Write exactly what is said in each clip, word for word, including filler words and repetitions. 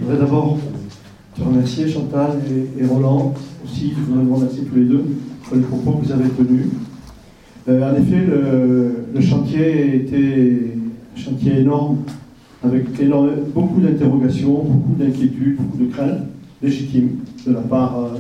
Je voudrais d'abord te remercier, Chantal et, et Roland aussi. Je voudrais vous remercier tous les deux pour les propos que vous avez tenus. Euh, en effet, le, le chantier était un chantier énorme, avec énorme, beaucoup d'interrogations, beaucoup d'inquiétudes, beaucoup de craintes légitimes de la part euh,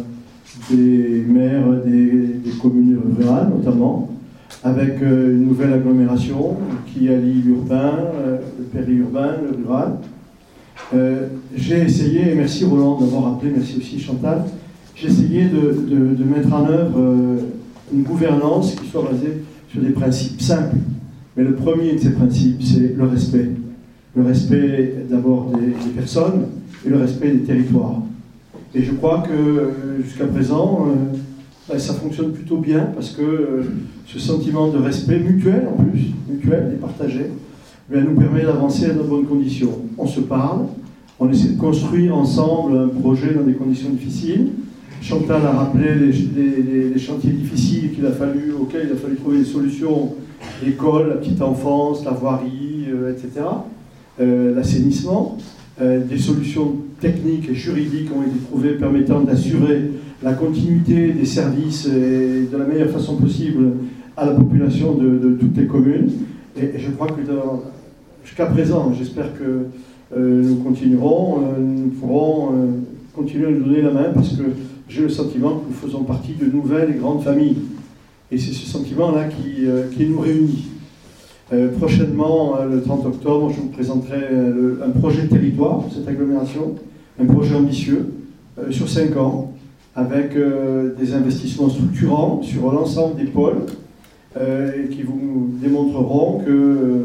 des maires des, des communes rurales notamment, avec euh, une nouvelle agglomération qui allie l'urbain, euh, le périurbain, le rural. Euh, j'ai essayé, et merci Roland d'avoir appelé, merci aussi Chantal, j'ai essayé de, de, de mettre en œuvre euh, une gouvernance qui soit basée sur des principes simples. Mais le premier de ces principes, c'est le respect. Le respect d'abord des, des personnes et le respect des territoires. Et je crois que euh, jusqu'à présent, euh, ben, ça fonctionne plutôt bien parce que euh, ce sentiment de respect mutuel en plus, mutuel et partagé, ben, nous permet d'avancer dans de bonnes conditions. On se parle, on essaie de construire ensemble un projet dans des conditions difficiles. Chantal a rappelé les, les, les chantiers difficiles qu'il a fallu, auxquels il a fallu trouver des solutions, l'école, la petite enfance, la voirie, euh, et cetera, euh, l'assainissement. Euh, des solutions techniques et juridiques ont été trouvées permettant d'assurer la continuité des services et de la meilleure façon possible à la population de, de toutes les communes. Et, et je crois que jusqu'à présent, j'espère que euh, nous continuerons, euh, nous pourrons euh, continuer à nous donner la main parce que j'ai le sentiment que nous faisons partie de nouvelles et grandes familles. Et c'est ce sentiment-là qui, euh, qui nous réunit. Euh, prochainement, euh, le trente octobre, je vous présenterai euh, le, un projet de territoire pour cette agglomération, un projet ambitieux euh, sur cinq ans, avec euh, des investissements structurants sur l'ensemble des pôles euh, et qui vous démontreront que euh,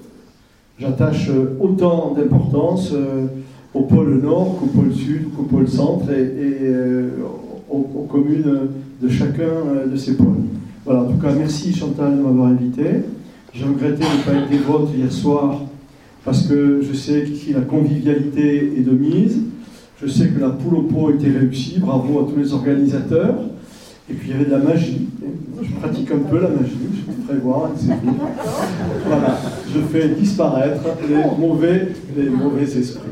j'attache autant d'importance euh, au pôle nord qu'au pôle sud, qu'au pôle centre et, et euh, aux, aux communes de chacun euh, de ces pôles. Voilà, en tout cas, merci Chantal de m'avoir invité. J'ai regretté de ne pas être des votes hier soir parce que je sais qu'ici la convivialité est de mise. Je sais que la poule au pot était réussie. Bravo à tous les organisateurs. Et puis il y avait de la magie. Je pratique un peu la magie, je vous ferai voir. Voilà, je fais disparaître les mauvais, les mauvais esprits.